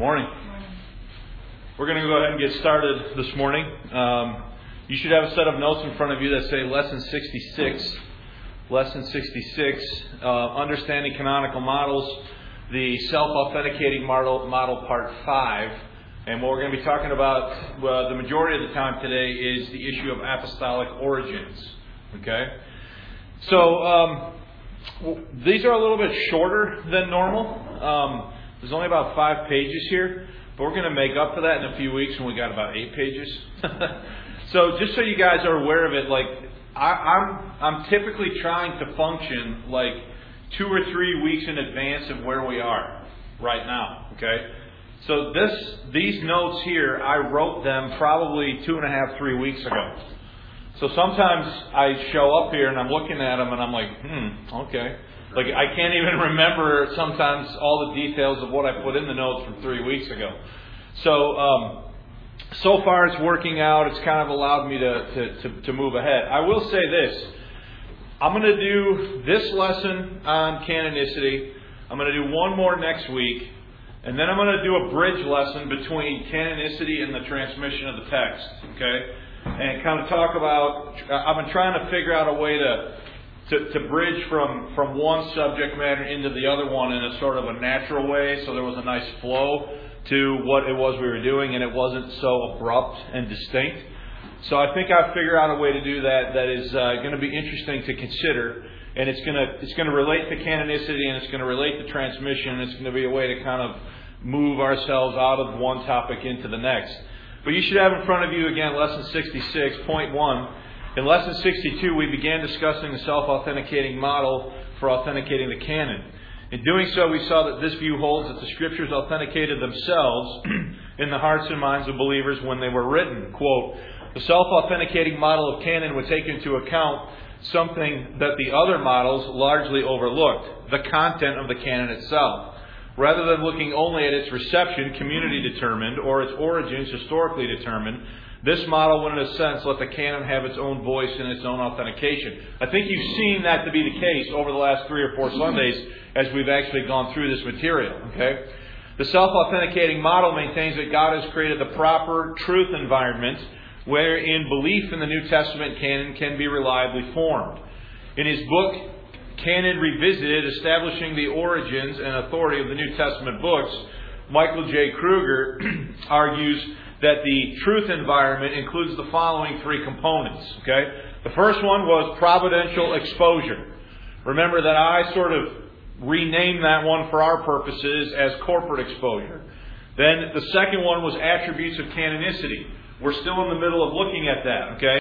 Morning. We're going to go ahead and get started this morning. You should have a set of notes in front of you that say Lesson 66. Lesson 66, Understanding Canonical Models, the Self-Authenticating Model Part 5. And what we're going to be talking about the majority of the time today is the issue of apostolic origins. Okay? So, these are a little bit shorter than normal. There's only about 5 pages here, but we're going to make up for that in a few weeks when we got about 8 pages. So just so you guys are aware of it, like I'm typically trying to function like 2 or 3 weeks in advance of where we are right now. Okay, so these notes here, I wrote them probably 2.5, 3 weeks ago. So sometimes I show up here and I'm looking at them and I'm like, okay. Like, I can't even remember sometimes all the details of what I put in the notes from 3 weeks ago. So far it's working out. It's kind of allowed me to move ahead. I will say this. I'm going to do this lesson on canonicity. I'm going to do one more next week. And then I'm going to do a bridge lesson between canonicity and the transmission of the text. Okay? And kind of talk about, I've been trying to figure out a way to bridge from one subject matter into the other one in a sort of a natural way, so there was a nice flow to what it was we were doing, and it wasn't so abrupt and distinct. So I think I've figured out a way to do that is going to be interesting to consider, and it's going to relate to canonicity, and it's going to relate to transmission, and it's going to be a way to kind of move ourselves out of one topic into the next. But you should have in front of you, again, Lesson 66, Point 1. In Lesson 62, we began discussing the self-authenticating model for authenticating the canon. In doing so, we saw that this view holds that the Scriptures authenticated themselves in the hearts and minds of believers when they were written. Quote, the self-authenticating model of canon would take into account something that the other models largely overlooked, the content of the canon itself. Rather than looking only at its reception, community determined, or its origins, historically determined, this model would, in a sense, let the canon have its own voice and its own authentication. I think you've seen that to be the case over the last 3 or 4 Sundays as we've actually gone through this material. Okay, the self-authenticating model maintains that God has created the proper truth environment wherein belief in the New Testament canon can be reliably formed. In his book, Canon Revisited, Establishing the Origins and Authority of the New Testament Books, Michael J. Kruger argues that the truth environment includes the following 3 components. Okay, the first one was providential exposure. Remember that I sort of renamed that one for our purposes as corporate exposure. Then the second one was attributes of canonicity. We're still in the middle of looking at that. Okay.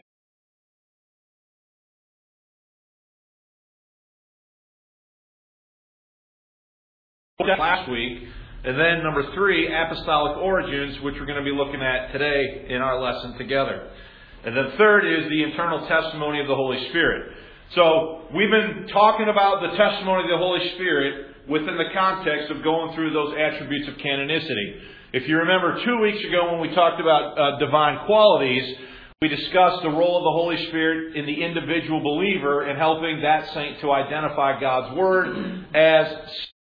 Last week. And then number 3, apostolic origins, which we're going to be looking at today in our lesson together. And then third is the internal testimony of the Holy Spirit. So we've been talking about the testimony of the Holy Spirit within the context of going through those attributes of canonicity. If you remember 2 weeks ago when we talked about divine qualities, we discussed the role of the Holy Spirit in the individual believer in helping that saint to identify God's Word as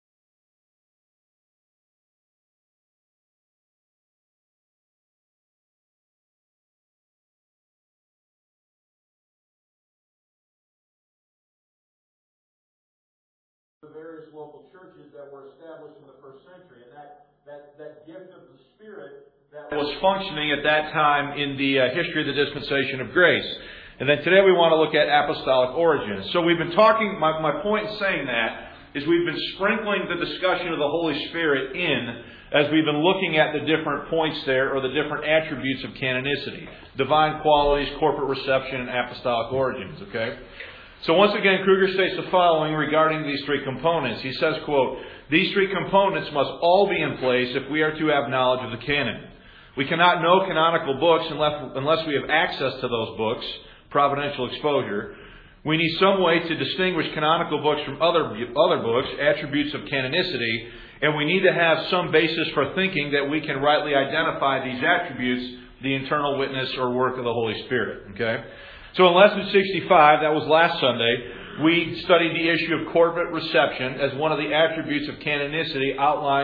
the various local churches that were established in the first century, and that gift of the Spirit that was functioning at that time in the history of the dispensation of grace. And then today we want to look at apostolic origins. So we've been talking, my point in saying that is we've been sprinkling the discussion of the Holy Spirit in as we've been looking at the different points there, or the different attributes of canonicity. Divine qualities, corporate reception, and apostolic origins. Okay? So once again, Kruger states the following regarding these 3 components. He says, quote, these 3 components must all be in place if we are to have knowledge of the canon. We cannot know canonical books unless we have access to those books, providential exposure. We need some way to distinguish canonical books from other books, attributes of canonicity, and we need to have some basis for thinking that we can rightly identify these attributes, the internal witness or work of the Holy Spirit. Okay? So in Lesson 65, that was last Sunday, we studied the issue of corporate reception as one of the attributes of canonicity outlined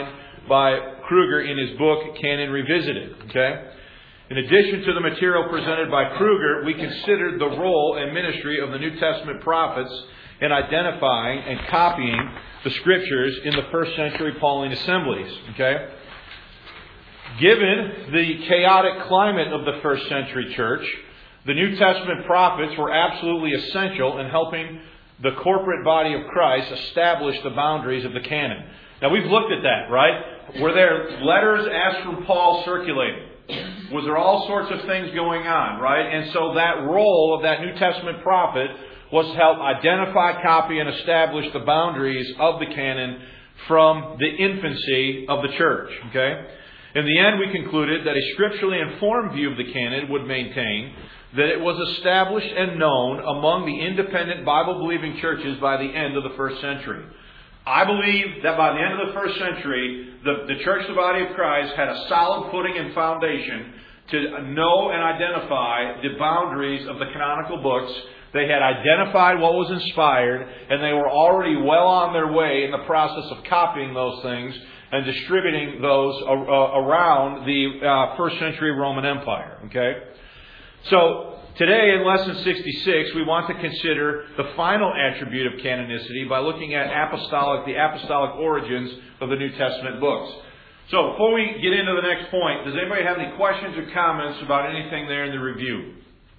by Kruger in his book, Canon Revisited. Okay? In addition to the material presented by Kruger, we considered the role and ministry of the New Testament prophets in identifying and copying the Scriptures in the first century Pauline assemblies. Okay? Given the chaotic climate of the first century church, the New Testament prophets were absolutely essential in helping the corporate body of Christ establish the boundaries of the canon. Now, we've looked at that, right? Were there letters asked from Paul circulating? Was there all sorts of things going on, right? And so that role of that New Testament prophet was to help identify, copy, and establish the boundaries of the canon from the infancy of the church. Okay? In the end, we concluded that a scripturally informed view of the canon would maintain that it was established and known among the independent Bible-believing churches by the end of the first century. I believe that by the end of the first century, the church, the body of Christ, had a solid footing and foundation to know and identify the boundaries of the canonical books. They had identified what was inspired, and they were already well on their way in the process of copying those things and distributing those around the first century Roman Empire. Okay? So, today in Lesson 66, we want to consider the final attribute of canonicity by looking at the apostolic origins of the New Testament books. So, before we get into the next point, does anybody have any questions or comments about anything there in the review?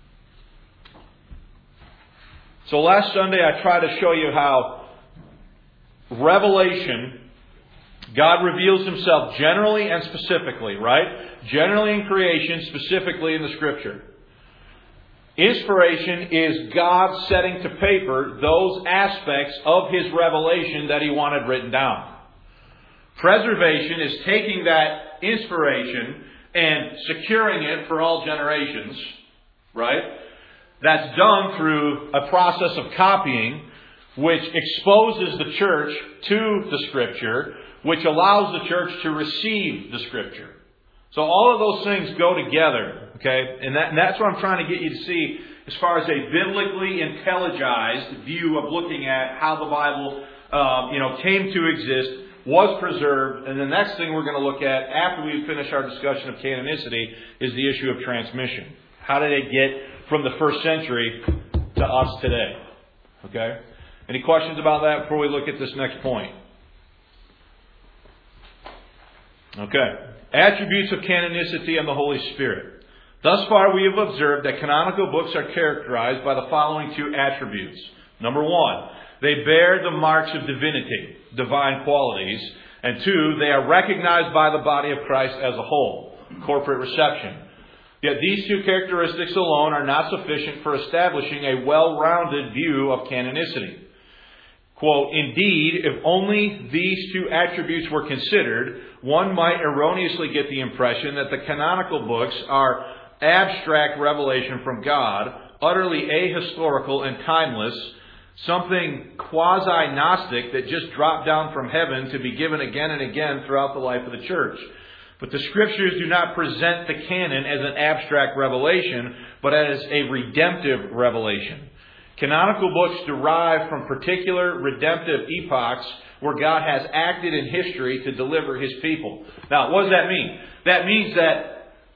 So, last Sunday I tried to show you how revelation, God reveals Himself generally and specifically, right? Generally in creation, specifically in the Scripture. Inspiration is God setting to paper those aspects of His revelation that He wanted written down. Preservation is taking that inspiration and securing it for all generations, right? That's done through a process of copying, which exposes the church to the Scripture, which allows the church to receive the Scripture. So all of those things go together, okay? And that's what I'm trying to get you to see as far as a biblically intelligized view of looking at how the Bible, came to exist, was preserved, and the next thing we're going to look at after we finish our discussion of canonicity is the issue of transmission. How did it get from the first century to us today? Okay? Any questions about that before we look at this next point? Okay. Attributes of canonicity and the Holy Spirit. Thus far, we have observed that canonical books are characterized by the following two attributes. Number one, they bear the marks of divinity, divine qualities. And two, they are recognized by the body of Christ as a whole, corporate reception. Yet these two characteristics alone are not sufficient for establishing a well-rounded view of canonicity. Quote, indeed, if only these two attributes were considered, one might erroneously get the impression that the canonical books are abstract revelation from God, utterly ahistorical and timeless, something quasi-Gnostic that just dropped down from heaven to be given again and again throughout the life of the church. But the Scriptures do not present the canon as an abstract revelation, but as a redemptive revelation. Canonical books derive from particular redemptive epochs where God has acted in history to deliver His people. Now, what does that mean? That means that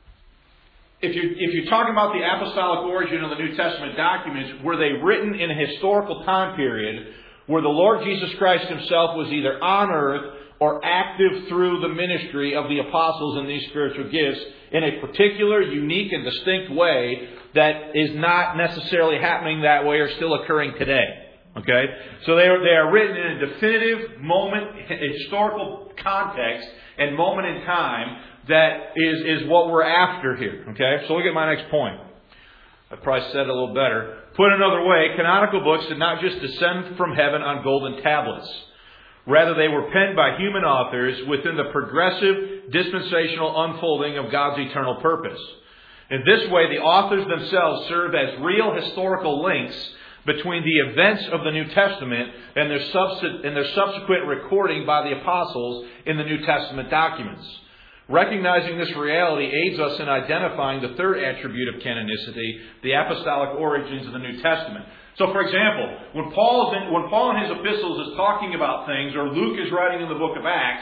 if you're talking about the apostolic origin of the New Testament documents, were they written in a historical time period where the Lord Jesus Christ Himself was either on earth or active through the ministry of the apostles and these spiritual gifts in a particular, unique, and distinct way that is not necessarily happening that way or still occurring today. Okay? So they are written in a definitive moment, historical context and moment in time that is what we're after here. Okay? So look at my next point. I probably said it a little better. Put another way, canonical books did not just descend from heaven on golden tablets. Rather, they were penned by human authors within the progressive dispensational unfolding of God's eternal purpose. In this way, the authors themselves serve as real historical links between the events of the New Testament and their subsequent recording by the apostles in the New Testament documents. Recognizing this reality aids us in identifying the third attribute of canonicity, the apostolic origins of the New Testament. So, for example, when Paul in his epistles is talking about things, or Luke is writing in the book of Acts,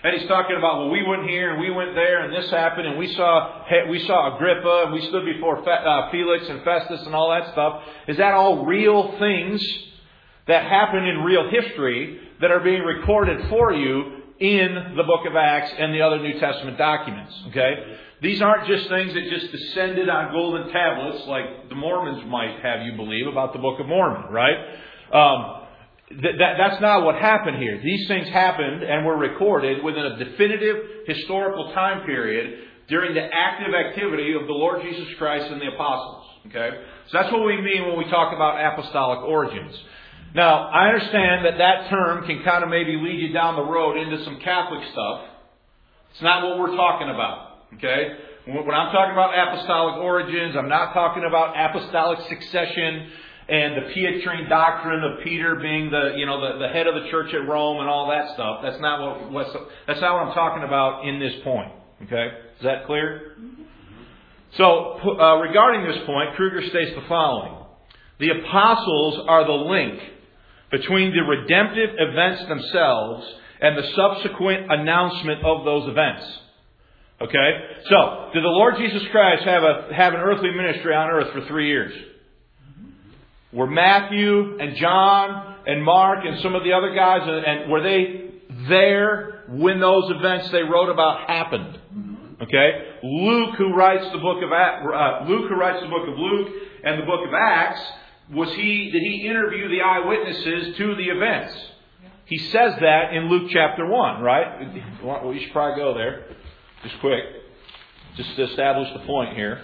And he's talking about, well, we went here and we went there and this happened and we saw Agrippa and we stood before Felix and Festus and all that stuff. Is that all real things that happen in real history that are being recorded for you in the book of Acts and the other New Testament documents? Okay? These aren't just things that just descended on golden tablets like the Mormons might have you believe about the Book of Mormon, right? That's not what happened here. These things happened and were recorded within a definitive historical time period during the active activity of the Lord Jesus Christ and the apostles. Okay? So that's what we mean when we talk about apostolic origins. Now, I understand that term can kind of maybe lead you down the road into some Catholic stuff. It's not what we're talking about. Okay? When I'm talking about apostolic origins, I'm not talking about apostolic succession and the Pietrine doctrine of Peter being the head of the church at Rome and all that stuff. That's not what I'm talking about in this point. Okay? Is that clear? So, regarding this point, Kruger states the following. The apostles are the link between the redemptive events themselves and the subsequent announcement of those events. Okay? So, did the Lord Jesus Christ have an earthly ministry on earth for 3 years? Were Matthew and John and Mark and some of the other guys, and were they there when those events they wrote about happened? Okay? Luke, who writes the book of Luke and the book of Acts, did he interview the eyewitnesses to the events? He says that in Luke chapter 1, right? Well, you should probably go there. Just quick. Just to establish the point here.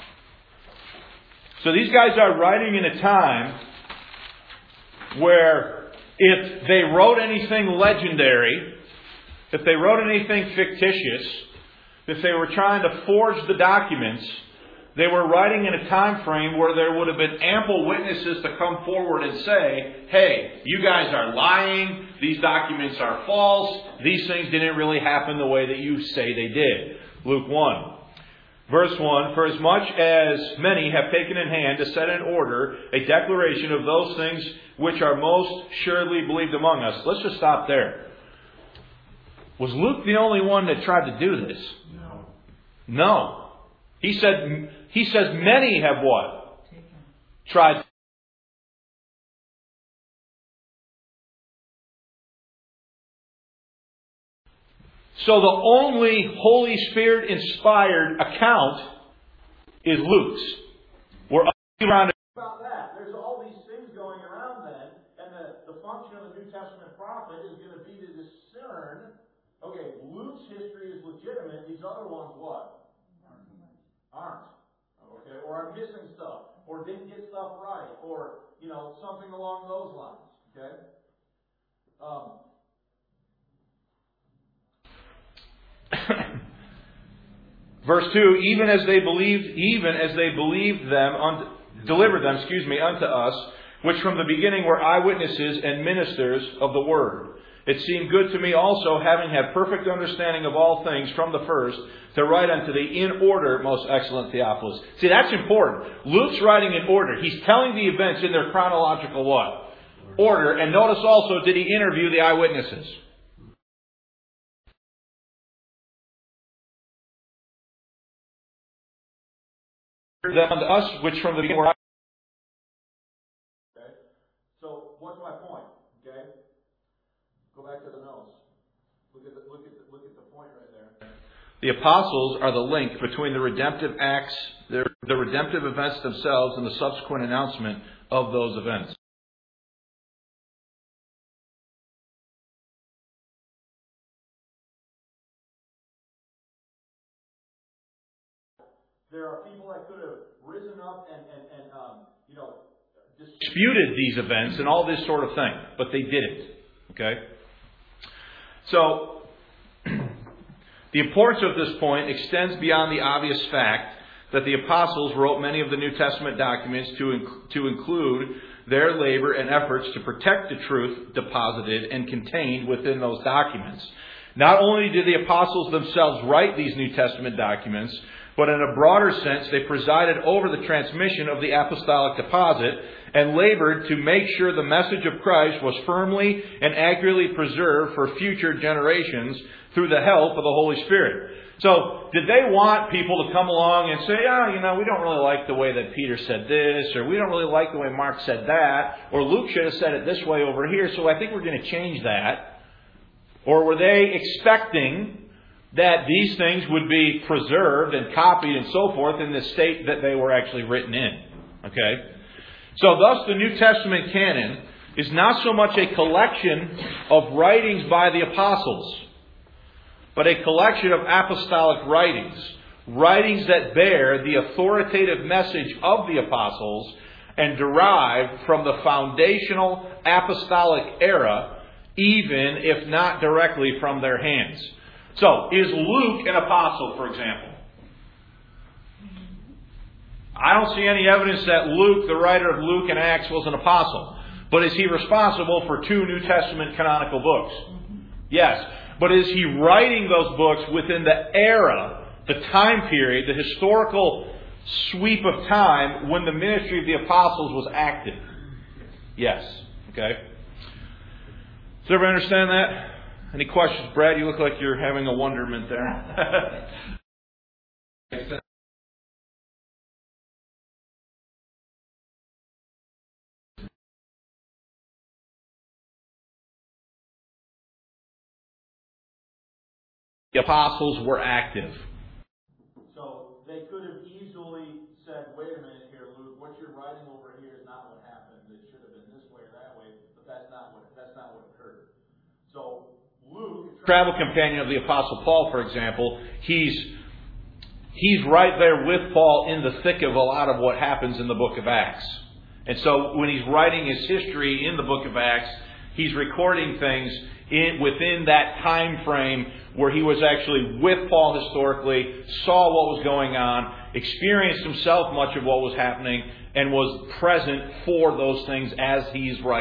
So these guys are writing in a time where if they wrote anything legendary, if they wrote anything fictitious, if they were trying to forge the documents, they were writing in a time frame where there would have been ample witnesses to come forward and say, hey, you guys are lying, these documents are false, these things didn't really happen the way that you say they did. Luke 1. Verse 1, for as much as many have taken in hand to set in order a declaration of those things which are most surely believed among us. Let's just stop there. Was Luke the only one that tried to do this? No. He says many have what? Tried. So the only Holy Spirit inspired account is Luke's. We're around about that. There's all these things going around then, and the function of the New Testament prophet is going to be to discern, okay, Luke's history is legitimate, these other ones what? Aren't. Okay, or are missing stuff, or didn't get stuff right, or, something along those lines. Okay? Verse 2, even as they believed them, delivered them, unto us, which from the beginning were eyewitnesses and ministers of the word. It seemed good to me also, having had perfect understanding of all things from the first, to write unto thee in order, most excellent Theophilus. See, that's important. Luke's writing in order. He's telling the events in their chronological what? Order. And notice also, did he interview the eyewitnesses? Them unto us, which from the beginning were. Okay. So what's my point? Okay. Go back to the notes. Look at the point right there. The apostles are the link between the redemptive acts, the redemptive events themselves, and the subsequent announcement of those events. There are people that could have risen up and disputed these events and all this sort of thing, but they didn't. Okay? So, the importance of this point extends beyond the obvious fact that the apostles wrote many of the New Testament documents to include their labor and efforts to protect the truth deposited and contained within those documents. Not only did the apostles themselves write these New Testament documents, but in a broader sense, they presided over the transmission of the apostolic deposit and labored to make sure the message of Christ was firmly and accurately preserved for future generations through the help of the Holy Spirit. So, did they want people to come along and say, we don't really like the way that Peter said this, or we don't really like the way Mark said that, or Luke should have said it this way over here, so I think we're going to change that? Or were they expecting that these things would be preserved and copied and so forth in the state that they were actually written in? Okay? So thus the New Testament canon is not so much a collection of writings by the apostles, but a collection of apostolic writings. Writings that bear the authoritative message of the apostles and derive from the foundational apostolic era, even if not directly from their hands. So, is Luke an apostle, for example? I don't see any evidence that Luke, the writer of Luke and Acts, was an apostle. But is he responsible for 2 New Testament canonical books? Yes. But is he writing those books within the era, the time period, the historical sweep of time when the ministry of the apostles was active? Yes. Okay. Does everybody understand that? Any questions? Brad, you look like you're having a wonderment there. The apostles were active. So they could have easily said, wait a minute here, Luke, what you're writing over here is not what happened. It should have been this way or that way, but that's not what occurred. So Luke, travel companion of the Apostle Paul, for example, he's right there with Paul in the thick of a lot of what happens in the book of Acts. And so when he's writing his history in the book of Acts, he's recording things within that time frame where he was actually with Paul historically, saw what was going on, experienced himself much of what was happening, and was present for those things as he's writing.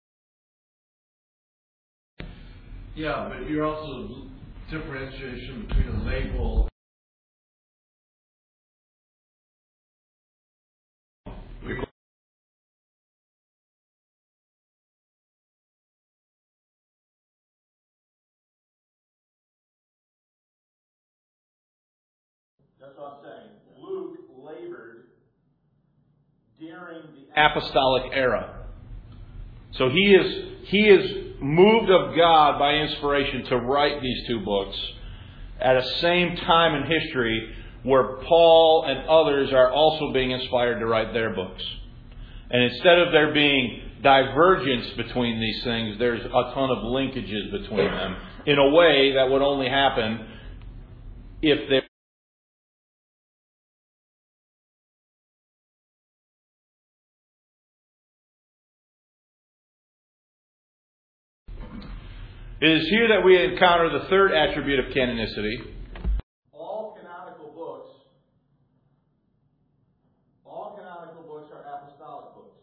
Yeah, but you're also differentiation between a label. That's what I'm saying. Luke labored during the apostolic era. So he is moved of God by inspiration to write these 2 books at a same time in history where Paul and others are also being inspired to write their books. And instead of there being divergence between these things, there's a ton of linkages between them in a way that would only happen if they It is here that we encounter the third attribute of canonicity. All canonical books are apostolic books.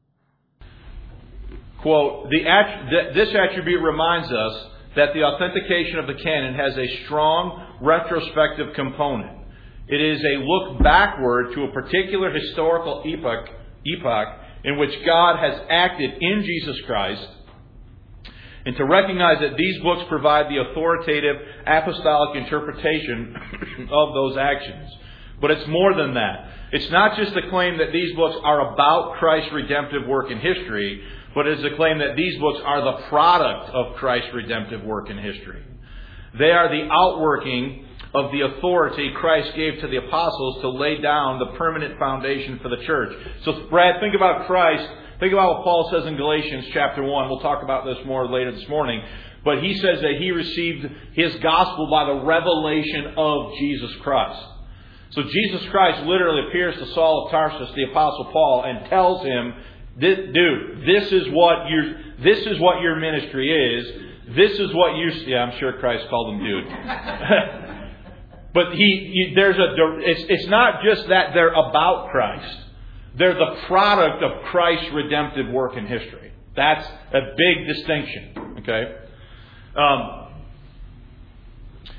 Quote, this attribute reminds us that the authentication of the canon has a strong retrospective component. It is a look backward to a particular historical epoch in which God has acted in Jesus Christ, and to recognize that these books provide the authoritative apostolic interpretation of those actions. But it's more than that. It's not just the claim that these books are about Christ's redemptive work in history, but it's the claim that these books are the product of Christ's redemptive work in history. They are the outworking of the authority Christ gave to the apostles to lay down the permanent foundation for the church. So, Brad, think about Christ. Think about what Paul says in Galatians chapter 1. We'll talk about this more later this morning. But he says that he received his gospel by the revelation of Jesus Christ. So Jesus Christ literally appears to Saul of Tarsus, the Apostle Paul, and tells him, dude, this is what your ministry is. This is what you... Yeah, I'm sure Christ called him dude. But it's not just that they're about Christ. They're the product of Christ's redemptive work in history. That's a big distinction. Okay?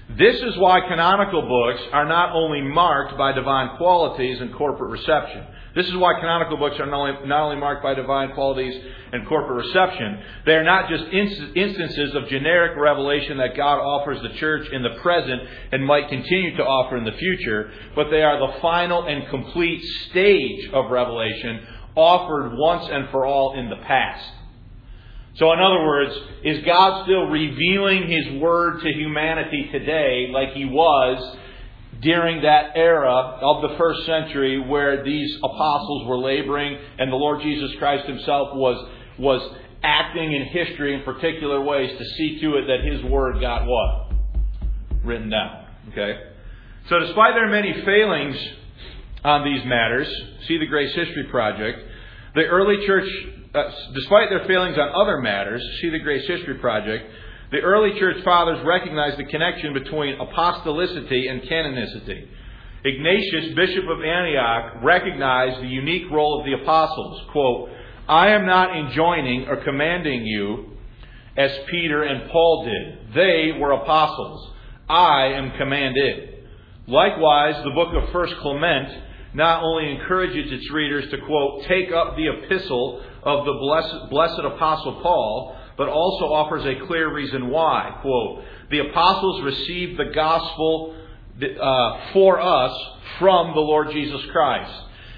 This is why canonical books are not only marked by divine qualities and corporate reception. This is why canonical books are not only marked by divine qualities and corporate reception. They are not just instances of generic revelation that God offers the church in the present and might continue to offer in the future, but they are the final and complete stage of revelation offered once and for all in the past. So in other words, is God still revealing His Word to humanity today like He was during that era of the first century where these apostles were laboring and the Lord Jesus Christ Himself was acting in history in particular ways to see to it that His Word got what? Written down. Okay? So despite their many failings on these matters, see the Grace History Project, the early church, despite their failings on other matters, see the Grace History Project, the early church fathers recognized the connection between apostolicity and canonicity. Ignatius, Bishop of Antioch, recognized the unique role of the apostles. Quote, I am not enjoining or commanding you as Peter and Paul did. They were apostles. I am commanded. Likewise, the book of 1 Clement not only encourages its readers to, quote, take up the epistle of the blessed apostle Paul, but also offers a clear reason why. Quote, the apostles received the gospel for us from the Lord Jesus Christ.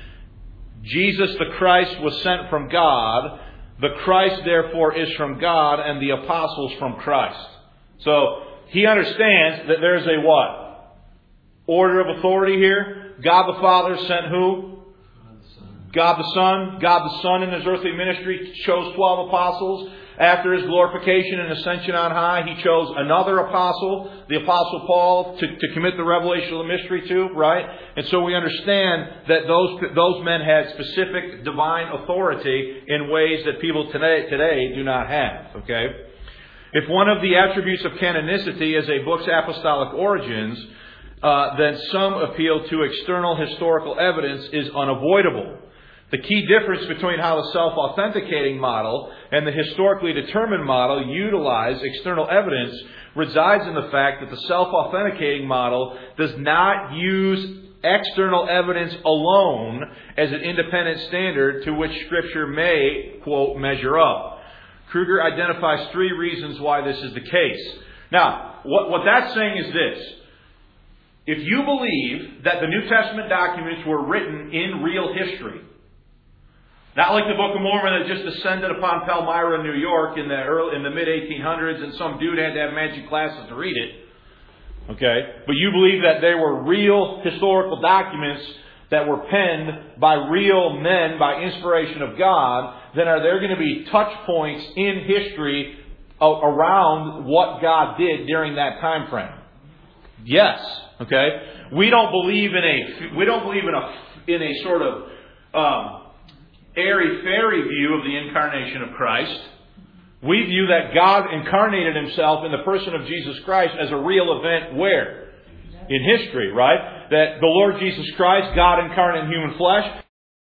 Jesus the Christ was sent from God. The Christ therefore is from God, and the apostles from Christ. So he understands that there's a what? Order of authority here. God the Father sent who? God the Son. God the Son in His earthly ministry chose 12 apostles. After His glorification and ascension on high, He chose another apostle, the Apostle Paul, to commit the revelation of the mystery to, right? And so we understand that those men had specific divine authority in ways that people today do not have, okay? If one of the attributes of canonicity is a book's apostolic origins, then some appeal to external historical evidence is unavoidable. The key difference between how the self-authenticating model and the historically determined model utilize external evidence resides in the fact that the self-authenticating model does not use external evidence alone as an independent standard to which Scripture may, quote, measure up. Kruger identifies 3 reasons why this is the case. Now, what that's saying is this. If you believe that the New Testament documents were written in real history, not like the Book of Mormon that just descended upon Palmyra, New York in the mid-1800s and some dude had to have magic glasses to read it. Okay? But you believe that they were real historical documents that were penned by real men by inspiration of God, then are there going to be touch points in history around what God did during that time frame? Yes. Okay? We don't believe in a sort of airy-fairy view of the incarnation of Christ. We view that God incarnated Himself in the person of Jesus Christ as a real event where? In history, right? That the Lord Jesus Christ, God incarnate in human flesh,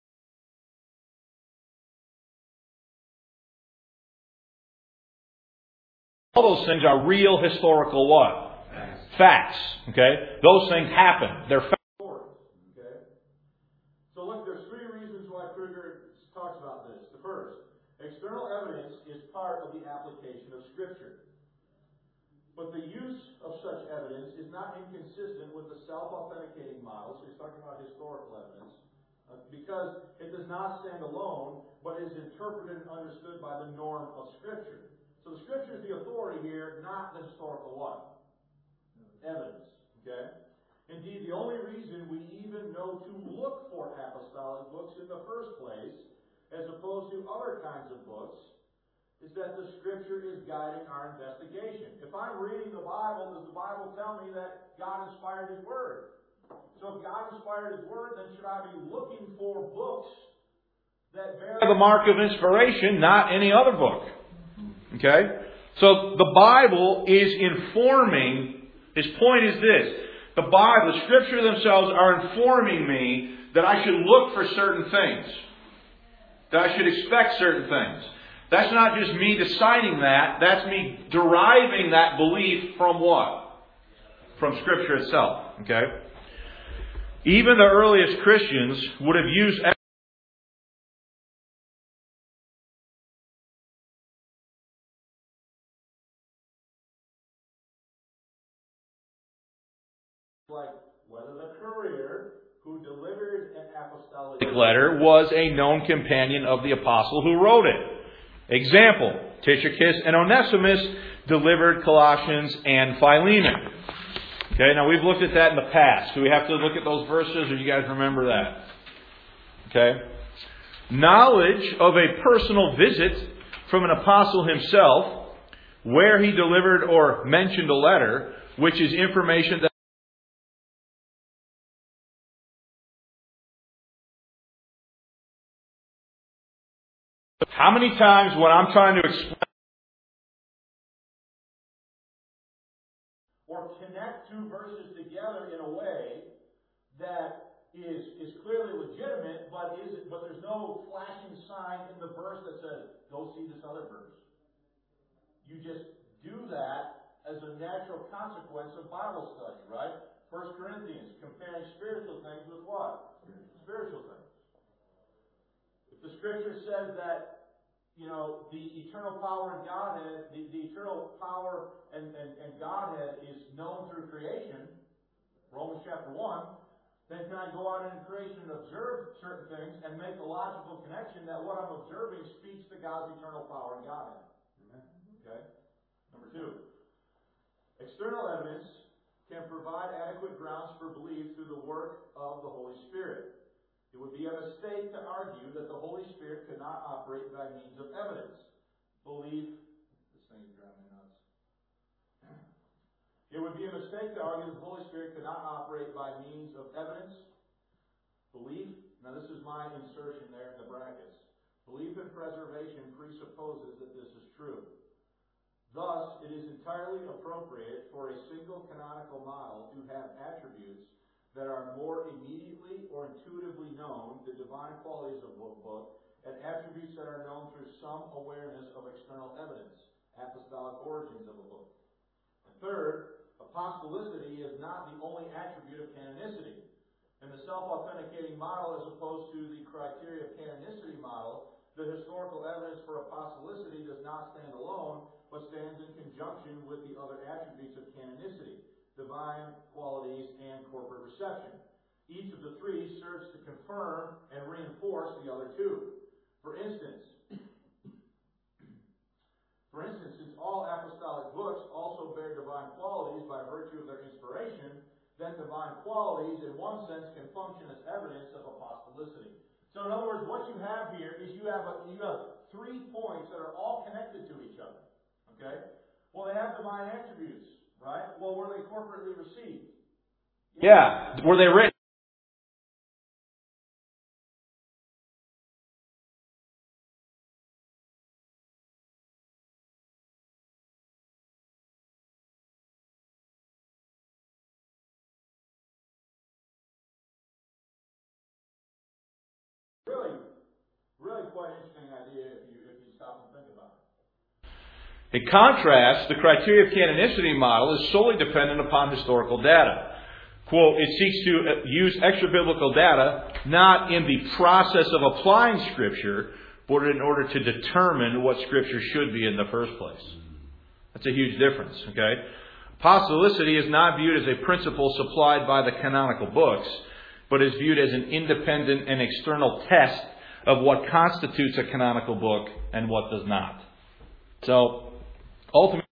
all those things are real historical what? Facts. Okay? Those things happen. They're facts. Okay? So look, there's 3 reasons why Kruger talks about this. The first, external evidence is part of the application of Scripture. But the use of such evidence is not inconsistent with the self-authenticating model. So he's talking about historical evidence. Because it does not stand alone, but is interpreted and understood by the norm of Scripture. So the Scripture is the authority here, not the historical what? Evidence. Okay? Indeed, the only reason we even know to look for apostolic books in the first place, as opposed to other kinds of books, is that the Scripture is guiding our investigation. If I'm reading the Bible, does the Bible tell me that God inspired His Word? So if God inspired His Word, then should I be looking for books that bear the mark of inspiration, not any other book? Okay? So the Bible is informing. His point is this. The Bible, the Scripture themselves are informing me that I should look for certain things. That I should expect certain things. That's not just me deciding that. That's me deriving that belief from what? from Scripture itself. Okay? Even the earliest Christians would have used like whether the courier who delivered an apostolic letter was a known companion of the apostle who wrote it. Example, Tychicus and Onesimus delivered Colossians and Philemon. Okay, now we've looked at that in the past. Do we have to look at those verses, or do you guys remember that? Okay. Knowledge of a personal visit from an apostle himself, where he delivered or mentioned a letter, which is information that how many times when I'm trying to explain or connect two verses together in a way that is clearly legitimate, but there's no flashing sign in the verse that says, go see this other verse. You just do that as a natural consequence of Bible study, right? 1 Corinthians, comparing spiritual things with what? Spiritual things. If the Scripture says that the eternal power in Godhead, the eternal power and Godhead is known through creation, Romans chapter 1, then can I go out in creation and observe certain things and make the logical connection that what I'm observing speaks to God's eternal power and Godhead? Amen. Okay? Number 2. External evidence can provide adequate grounds for belief through the work of the Holy Spirit. It would be a mistake to argue that the Holy Spirit could not operate by means of evidence. Belief. This thing is driving me nuts. It would be a mistake to argue that the Holy Spirit could not operate by means of evidence. Belief. Now this is my insertion there in the brackets. Belief and preservation presupposes that this is true. Thus, it is entirely appropriate for a single canonical model to have attributes that are more immediately or intuitively known, the divine qualities of a book, and attributes that are known through some awareness of external evidence, apostolic origins of a book. And third, apostolicity is not the only attribute of canonicity. In the self-authenticating model, as opposed to the criteria of canonicity model, the historical evidence for apostolicity does not stand alone, but stands in conjunction with the other attributes of canonicity, divine qualities, and corporate reception. Each of the three serves to confirm and reinforce the other two. For instance, since all apostolic books also bear divine qualities by virtue of their inspiration, then divine qualities, in one sense, can function as evidence of apostolicity. So, in other words, what you have here is you have 3 points that are all connected to each other. Okay? Well, they have divine attributes. Right? Well, were they corporately received? Yeah. Were they written? Really quite interesting idea if you stop and think about it. In contrast, the criteria of canonicity model is solely dependent upon historical data. Quote, it seeks to use extra-biblical data not in the process of applying Scripture, but in order to determine what Scripture should be in the first place. That's a huge difference, okay? Apostolicity is not viewed as a principle supplied by the canonical books, but is viewed as an independent and external test of what constitutes a canonical book and what does not. So, ultimately,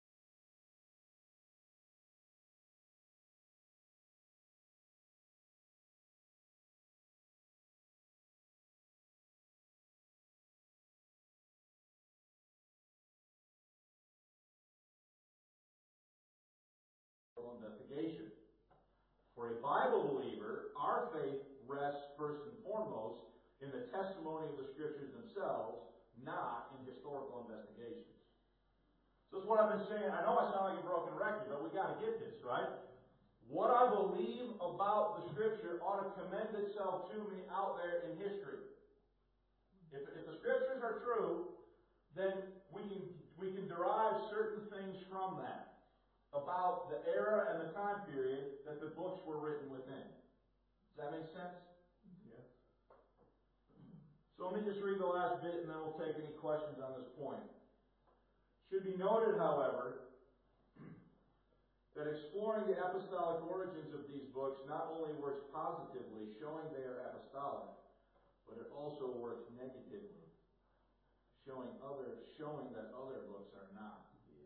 investigation. For a Bible believer, our faith rests first and foremost in the testimony of the Scriptures themselves, not in historical investigations. So that's what I've been saying. I know I sound like a broken record, but we got to get this, right? What I believe about the Scripture ought to commend itself to me out there in history. If the Scriptures are true, then we can derive certain things from that. about the era and the time period that the books were written within. Does that make sense? Yeah. So let me just read the last bit and then we'll take any questions on this point. Should be noted, however, that exploring the apostolic origins of these books not only works positively, showing they are apostolic, but it also works negatively, showing that other books are not.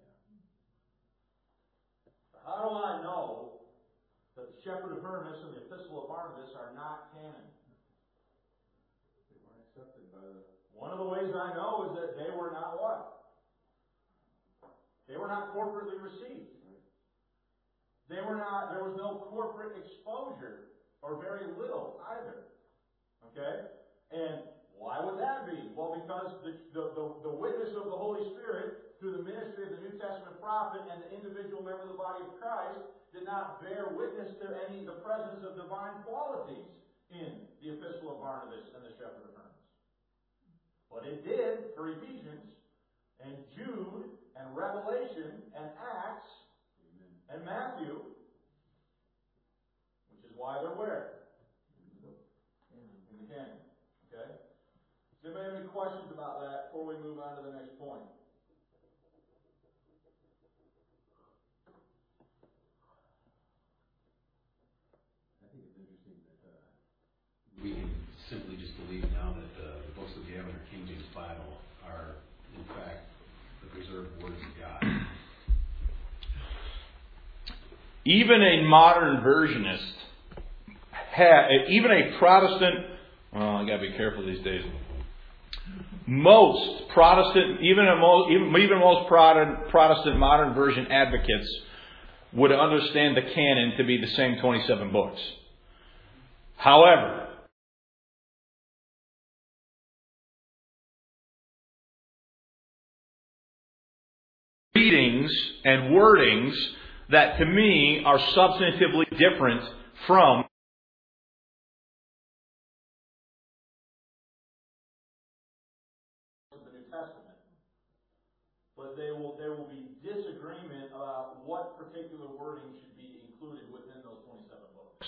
How do I know that the Shepherd of Hermas and the Epistle of Barnabas are not canon? They weren't accepted by the... One of the ways I know is that they were not what? They were not corporately received. There was no corporate exposure, or very little either. Okay? And why would that be? Well, because the witness of the Holy Spirit through the ministry of the New Testament prophet and the individual member of the body of Christ did not bear witness to the presence of divine qualities in the Epistle of Barnabas and the Shepherd of Hermas. But it did for Ephesians and Jude and Revelation and Acts and Matthew, which is why they're where? In the canon. Okay? Does anybody have any questions about that before we move on to the next point? I think it's interesting that we can simply just believe now that the books that we have in our King James Bible are, in fact, the preserved words of God. Even a modern versionist, even a Protestant, well, I got to be careful these days. Most Protestant, even most Protestant modern version advocates would understand the canon to be the same 27 books. However, readings and wordings that to me are substantively different from the New Testament. But there will be disagreement about what particular wording should be included within those 27 books.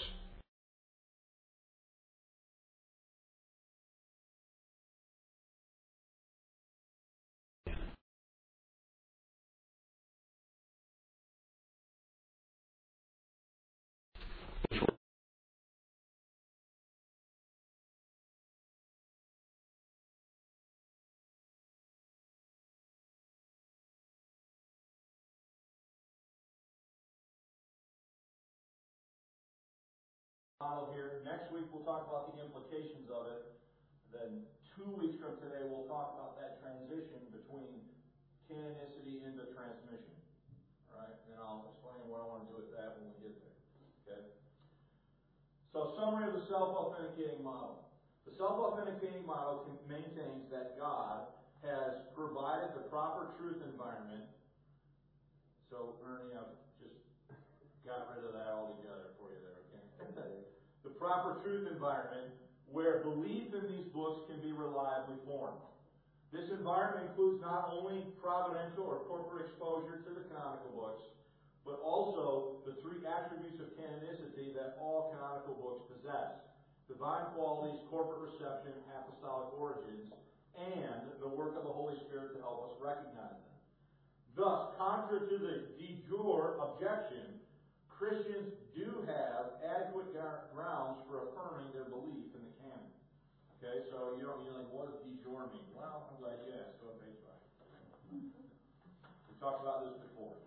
Model here. Next week we'll talk about the implications of it. Then 2 weeks from today we'll talk about that transition between canonicity into transmission. Alright? And I'll explain what I want to do with that when we get there. Okay? So summary of the self-authenticating model. The self-authenticating model maintains that God has provided the proper truth environment. So Ernie, I've just got rid of that altogether for you there, okay? The proper truth environment where belief in these books can be reliably formed. This environment includes not only providential or corporate exposure to the canonical books, but also the 3 attributes of canonicity that all canonical books possess: divine qualities, corporate reception, apostolic origins, and the work of the Holy Spirit to help us recognize them. Thus, contrary to the de jure objection, Christians do have adequate grounds for affirming their belief in the canon. Okay, so you're like, what does de jure mean? Well, I'm glad you asked. Go to page 5. We talked about this before.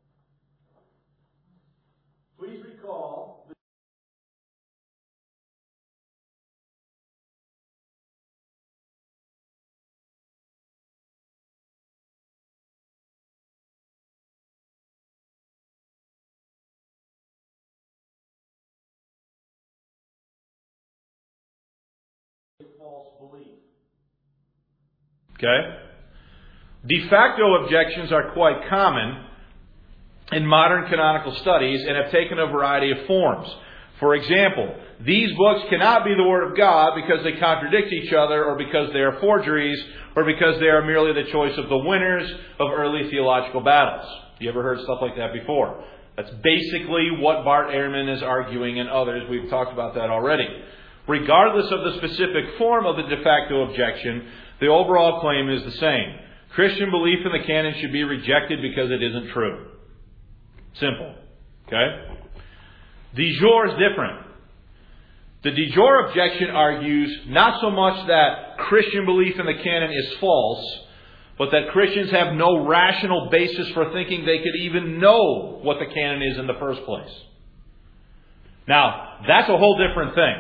Please recall false belief. Okay? De facto objections are quite common in modern canonical studies and have taken a variety of forms. For example, these books cannot be the Word of God because they contradict each other, or because they are forgeries, or because they are merely the choice of the winners of early theological battles. You ever heard stuff like that before? That's basically what Bart Ehrman is arguing and others. We've talked about that already. Regardless of the specific form of the de facto objection, the overall claim is the same. Christian belief in the canon should be rejected because it isn't true. Simple. Okay? De jure is different. The de jure objection argues not so much that Christian belief in the canon is false, but that Christians have no rational basis for thinking they could even know what the canon is in the first place. Now, that's a whole different thing.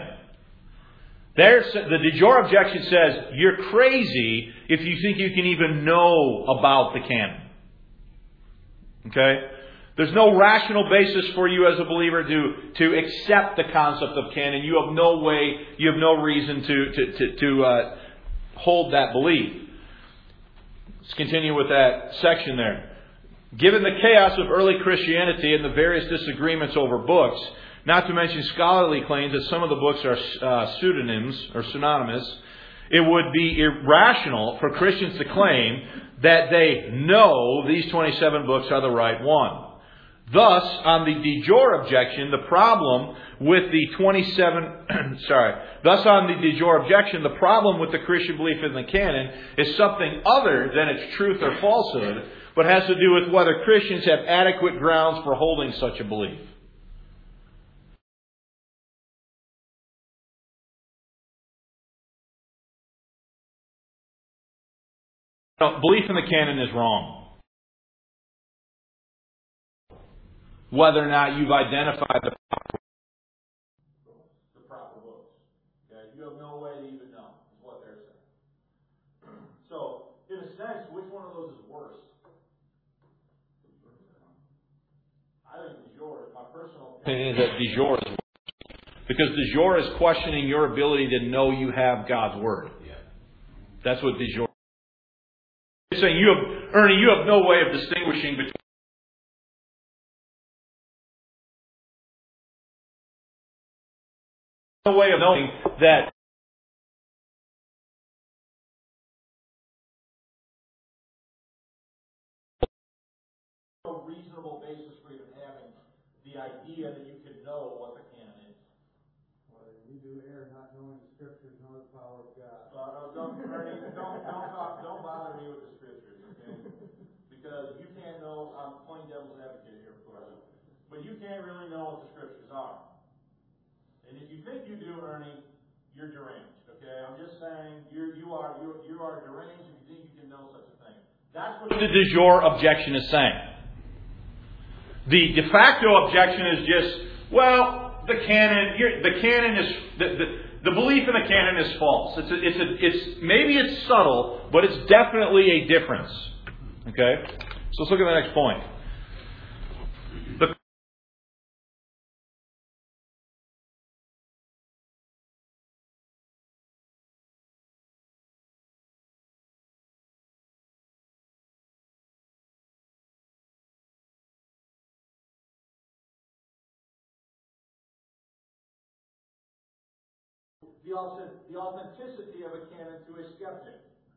The de jure objection says, you're crazy if you think you can even know about the canon. Okay? There's no rational basis for you as a believer to accept the concept of canon. You have no way, you have no reason to hold that belief. Let's continue with that section there. Given the chaos of early Christianity and the various disagreements over books, not to mention scholarly claims that some of the books are pseudonyms or synonymous, it would be irrational for Christians to claim that they know these 27 books are the right one. Thus, on the de jure objection, the problem with the 27, thus on the de jure objection, the problem with the Christian belief in the canon is something other than its truth or falsehood, but has to do with whether Christians have adequate grounds for holding such a belief. No, belief in the canon is wrong. Whether or not you've identified the proper books. Okay? You have no way to even know, is what they're saying. So, in a sense, which one of those is worse? I think de jure, my personal opinion, is that de jure is worse. Because de jure is questioning your ability to know you have God's Word. Yeah. That's what de jure is. It's saying, Ernie, you have no way of distinguishing between no way of knowing that no reasonable basis for even having the idea that you can know what the canon is. Well, we do err not knowing the Scriptures nor the power of God. Don't bother me with the Scriptures, okay? Because you can't know. I'm playing devil's advocate here, of course, but you can't really know what the Scriptures are. And if you think you do, Ernie, you're deranged. Okay, I'm just saying you are deranged if you think you can know such a thing. That's what the de jure objection is saying. The de facto objection is just, well, the belief in the canon is false. It's maybe it's subtle, but it's definitely a difference. Okay, so let's look at the next point. The authenticity of a canon to a skeptic.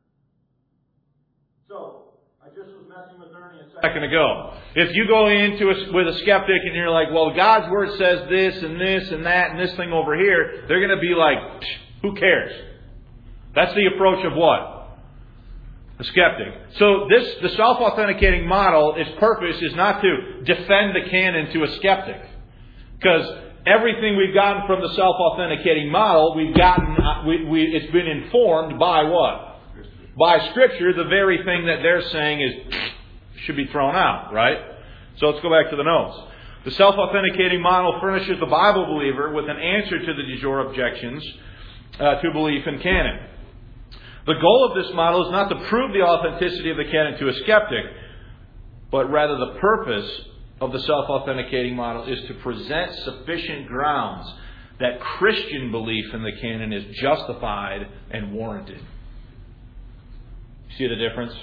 So, I just was messing with Ernie a second ago. If you go into with a skeptic and you're like, well, God's Word says this and this and that and this thing over here, they're going to be like, who cares? That's the approach of what? A skeptic. So the self-authenticating model, its purpose is not to defend the canon to a skeptic. Because everything we've gotten from the self-authenticating model, it's been informed by what? By Scripture, the very thing that they're saying should be thrown out, right? So let's go back to the notes. The self-authenticating model furnishes the Bible believer with an answer to the de jure objections to belief in canon. The goal of this model is not to prove the authenticity of the canon to a skeptic, but rather the purpose of the self-authenticating model is to present sufficient grounds that Christian belief in the canon is justified and warranted. See the difference?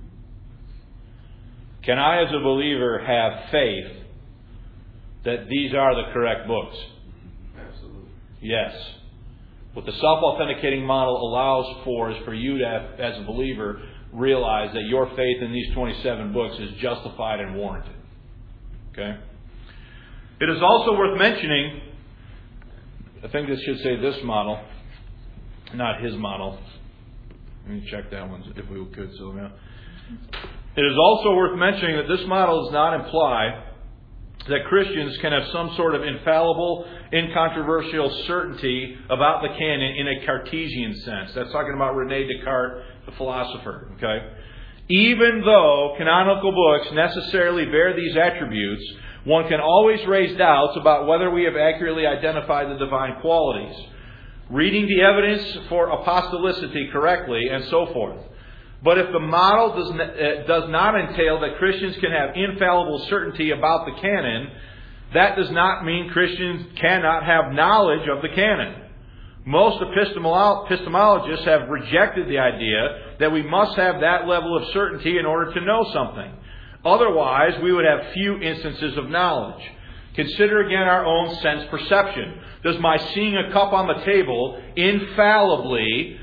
Can I, as a believer, have faith that these are the correct books? Absolutely. Yes. What the self-authenticating model allows for is for you to have, as a believer, realize that your faith in these 27 books is justified and warranted. Okay? It is also worth mentioning, I think this should say this model, not his model. Let me check that one if we could, Sylvia. It is also worth mentioning that this model does not imply that Christians can have some sort of infallible, incontroversial certainty about the canon in a Cartesian sense. That's talking about René Descartes, the philosopher. Okay? Even though canonical books necessarily bear these attributes, one can always raise doubts about whether we have accurately identified the divine qualities, reading the evidence for apostolicity correctly, and so forth. But if the model does not entail that Christians can have infallible certainty about the canon, that does not mean Christians cannot have knowledge of the canon. Most epistemologists have rejected the idea that we must have that level of certainty in order to know something. Otherwise, we would have few instances of knowledge. Consider again our own sense perception. Does my seeing a cup on the table infallibly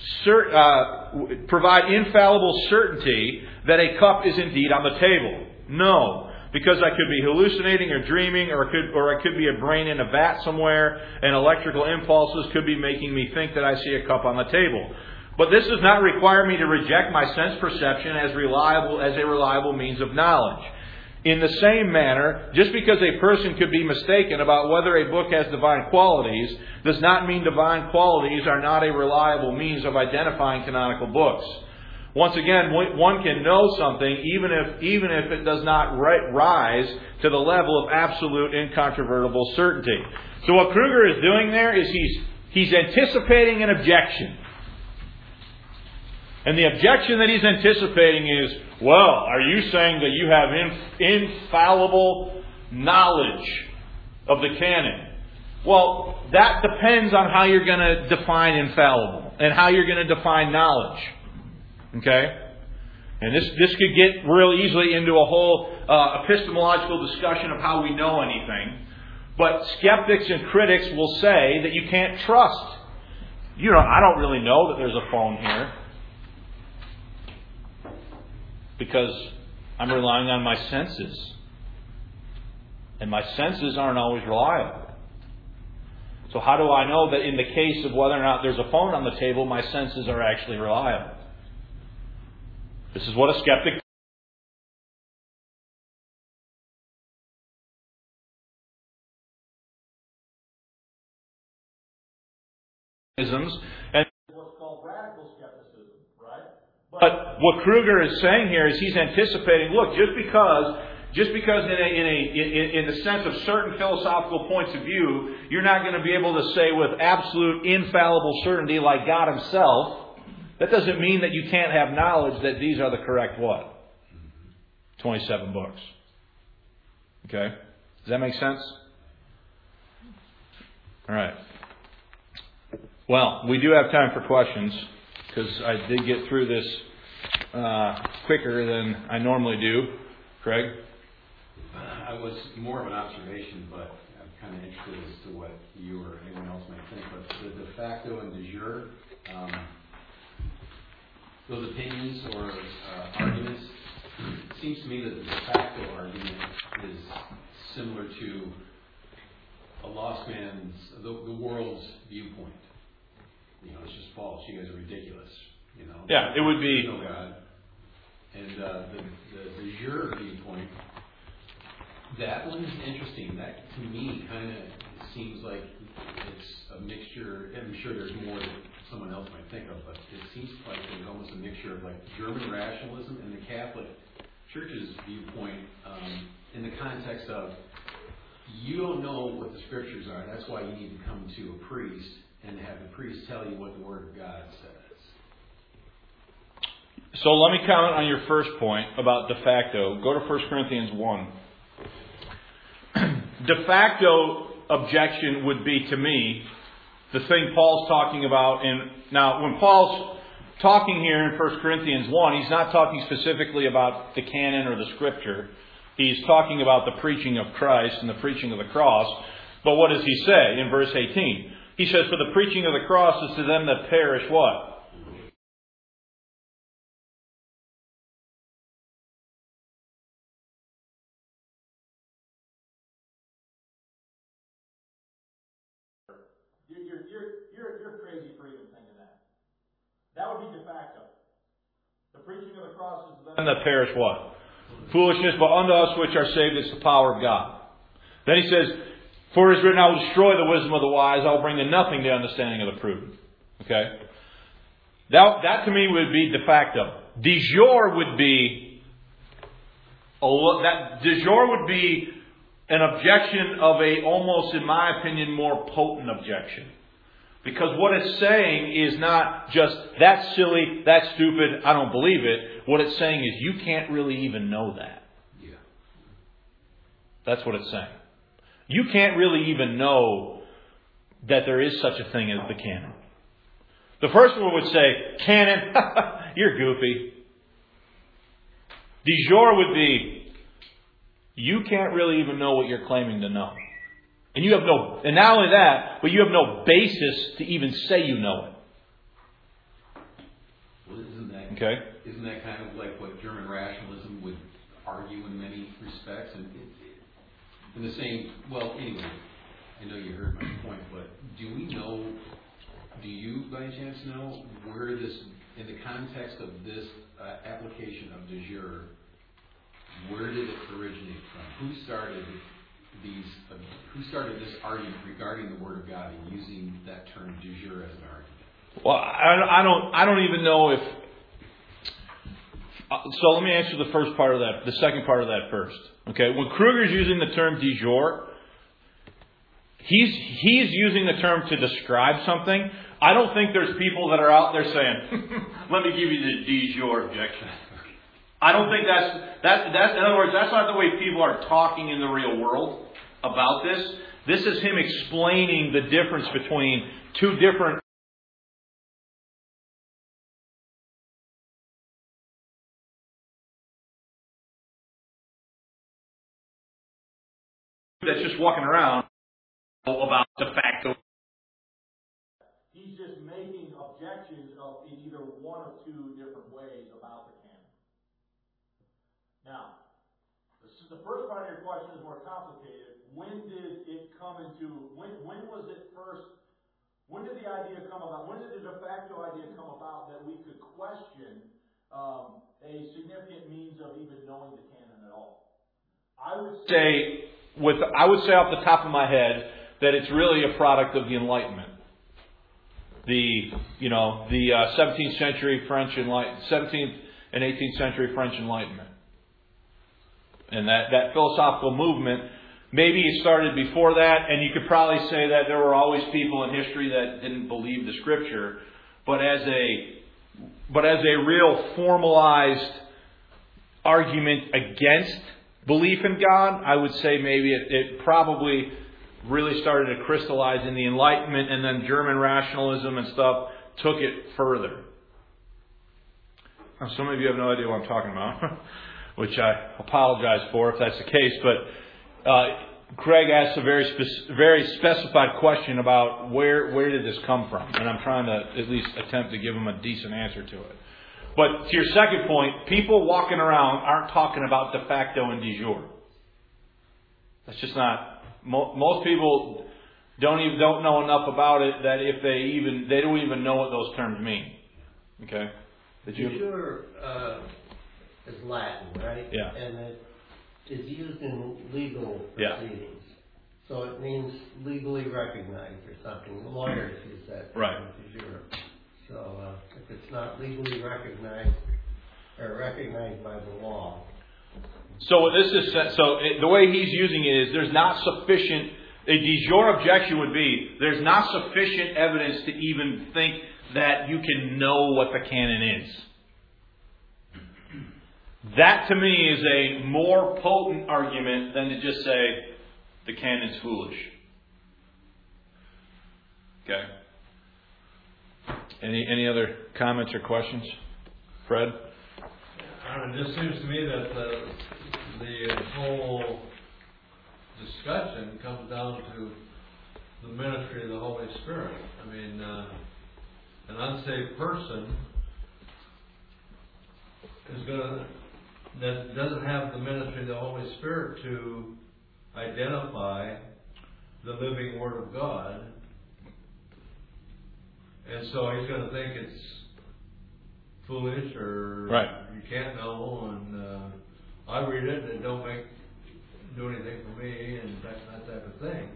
provide infallible certainty that a cup is indeed on the table? No, because I could be hallucinating or dreaming, or it could be a brain in a vat somewhere, and electrical impulses could be making me think that I see a cup on the table. But this does not require me to reject my sense perception as a reliable means of knowledge. In the same manner, just because a person could be mistaken about whether a book has divine qualities, does not mean divine qualities are not a reliable means of identifying canonical books. Once again, one can know something even if it does not rise to the level of absolute incontrovertible certainty. So what Kruger is doing there is he's anticipating an objection. And the objection that he's anticipating is, well, are you saying that you have infallible knowledge of the canon? Well, that depends on how you're going to define infallible and how you're going to define knowledge. Okay? And this could get real easily into a whole epistemological discussion of how we know anything. But skeptics and critics will say that you can't trust. I don't really know that there's a phone here, because I'm relying on my senses. And my senses aren't always reliable. So how do I know that in the case of whether or not there's a phone on the table, my senses are actually reliable? This is what a skeptic and What's called radical skepticism, right? But what Kruger is saying here is he's anticipating, look, just because in the sense of certain philosophical points of view, you're not going to be able to say with absolute infallible certainty like God Himself, that doesn't mean that you can't have knowledge that these are the correct what? 27 books. Okay? Does that make sense? All right. Well, we do have time for questions, because I did get through this quicker than I normally do. Craig? I was more of an observation, but I'm kind of interested as to what you or anyone else might think. But the de facto and de jure, those opinions or arguments, it seems to me that the de facto argument is similar to a lost man's, the world's viewpoint. It's just false. You guys are ridiculous. Yeah, it would be. No God. And the de jure viewpoint, that one is interesting. That, to me, kind of seems like it's a mixture. I'm sure there's more that someone else might think of, but it seems like there's almost a mixture of like German rationalism and the Catholic Church's viewpoint in the context of you don't know what the Scriptures are. That's why you need to come to a priest and have the priest tell you what the Word of God says. So let me comment on your first point about de facto. Go to 1 Corinthians 1. De facto objection would be, to me, the thing Paul's talking about. Now, when Paul's talking here in 1 Corinthians 1, he's not talking specifically about the canon or the Scripture. He's talking about the preaching of Christ and the preaching of the cross. But what does he say in verse 18? He says, for the preaching of the cross is to them that perish what? You're crazy for even thinking that. That would be de facto. The preaching of the cross is and that perish what? Foolishness, but unto us which are saved it's the power of God. Then he says, for it is written, I will destroy the wisdom of the wise, I will bring to nothing the understanding of the prudent. Okay? That to me would be de facto. De jure would be an objection of a almost, in my opinion, more potent objection. Because what it's saying is not just, that's silly, that's stupid, I don't believe it. What it's saying is, you can't really even know that. Yeah. That's what it's saying. You can't really even know that there is such a thing as the canon. The first one would say, canon, you're goofy. De jure would be, you can't really even know what you're claiming to know. And not only that, but you have no basis to even say you know it. Well, isn't that kind of like what German rationalism would argue in many respects? And in the same, well, anyway, I know you heard my point, but do you by any chance know where this, in the context of this application of de jure, where did it originate from? Who started this argument regarding the Word of God and using that term de jure as an argument? Well, I don't even know if. So let me answer the first part of that, the second part of that first. Okay, when Kruger's using the term de jure, he's using the term to describe something. I don't think there's people that are out there saying, "Let me give you the de jure objection." I don't think that's in other words, that's not the way people are talking in the real world about this. This is him explaining the difference between two different that's just walking around about de facto. He's just making objections in either one of two different ways about the canon. Now, the first part of your question is more complicated. When did it come into? When was it first? When did the idea come about? When did the de facto idea come about that we could question a significant means of even knowing the canon at all? I would say off the top of my head that it's really a product of the Enlightenment. The 17th century French 17th and 18th century French Enlightenment. And that philosophical movement, maybe it started before that, and you could probably say that there were always people in history that didn't believe the Scripture, but as a real formalized argument against belief in God, I would say maybe it probably really started to crystallize in the Enlightenment, and then German rationalism and stuff took it further. Now, some of you have no idea what I'm talking about, which I apologize for if that's the case, but Craig asked a very specified question about where did this come from, and I'm trying to at least attempt to give him a decent answer to it. But to your second point, people walking around aren't talking about de facto and de jure. That's just not. Most people don't know enough about it that if they don't even know what those terms mean. Okay. De jure is Latin, right? Yeah. And it is used in legal proceedings. Yeah. So it means legally recognized or something. The lawyers use that term, right. De jure. So if it's not legally recognized or recognized by the law. So what this is, the way he's using it is there's not sufficient. A de jure objection would be there's not sufficient evidence to even think that you can know what the canon is. That to me is a more potent argument than to just say the canon's foolish. Okay. Any other comments or questions? Fred? It just seems to me that the whole discussion comes down to the ministry of the Holy Spirit. I mean, an unsaved person that doesn't have the ministry of the Holy Spirit to identify the living Word of God And so he's gonna think it's foolish or Right. you can't know, and I read it and it don't do anything for me and that type of thing.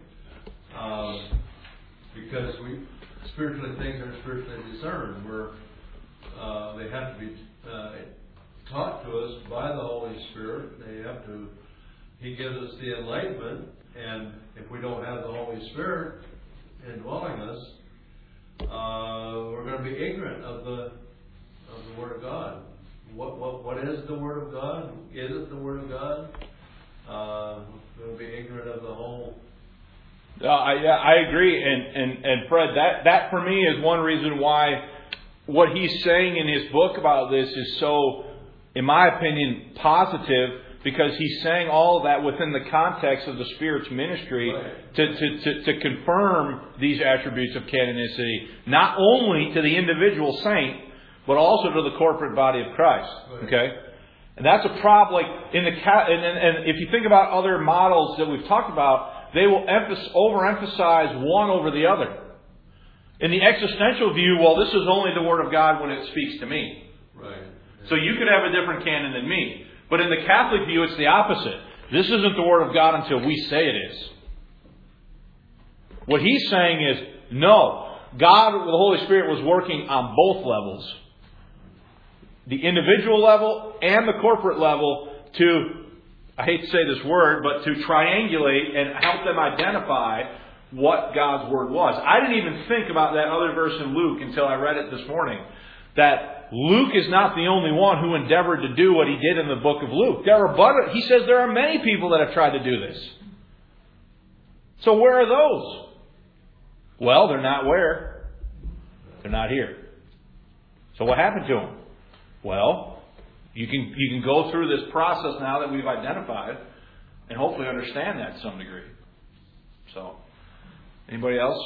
Because spiritually things are spiritually discerned. They have to be taught to us by the Holy Spirit. He gives us the enlightenment, and if we don't have the Holy Spirit indwelling us, we're going to be ignorant of the Word of God. What is the Word of God? Is it the Word of God? We're going to be ignorant of the whole. I agree, and Fred, that for me is one reason why what he's saying in his book about this is so, in my opinion, positive, because he's saying all of that within the context of the Spirit's ministry to confirm these attributes of canonicity, not only to the individual saint, but also to the corporate body of Christ. Okay, and that's a problem. Like and if you think about other models that we've talked about, they will overemphasize one over the other. In the existential view, well, this is only the Word of God when it speaks to me. Right. So you could have a different canon than me. But in the Catholic view, it's the opposite. This isn't the Word of God until we say it is. What he's saying is, no, God, the Holy Spirit, was working on both levels. The individual level and the corporate level to, I hate to say this word, but to triangulate and help them identify what God's Word was. I didn't even think about that other verse in Luke until I read it this morning. That Luke is not the only one who endeavored to do what he did in the book of Luke. He says there are many people that have tried to do this. So where are those? Well, they're not where? They're not here. So what happened to them? Well, you can go through this process now that we've identified and hopefully understand that to some degree. So, anybody else?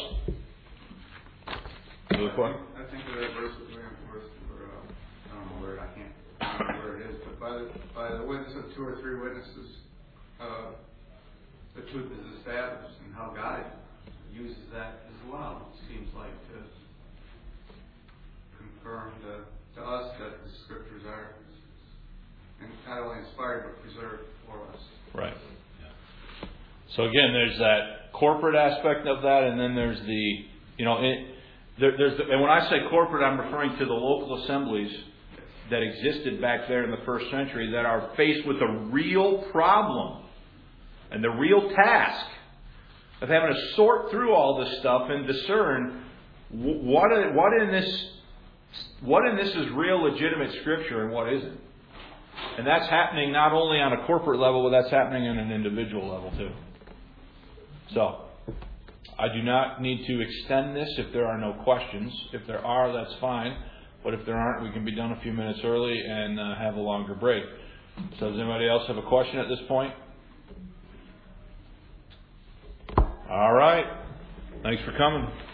Another question? I think there are verses I don't know where it, I can't remember where it is, but by the witness of two or three witnesses, the truth is established, and how God uses that as well. It seems like to confirm to us that the Scriptures are not only inspired but preserved for us. Right. So again, there's that corporate aspect of that, and then there's and when I say corporate, I'm referring to the local assemblies that existed back there in the first century that are faced with a real problem and the real task of having to sort through all this stuff and discern what in this is real legitimate Scripture and what isn't. And that's happening not only on a corporate level, but that's happening on an individual level too. So, I do not need to extend this if there are no questions. If there are, that's fine. But if there aren't, we can be done a few minutes early and have a longer break. So does anybody else have a question at this point? All right. Thanks for coming.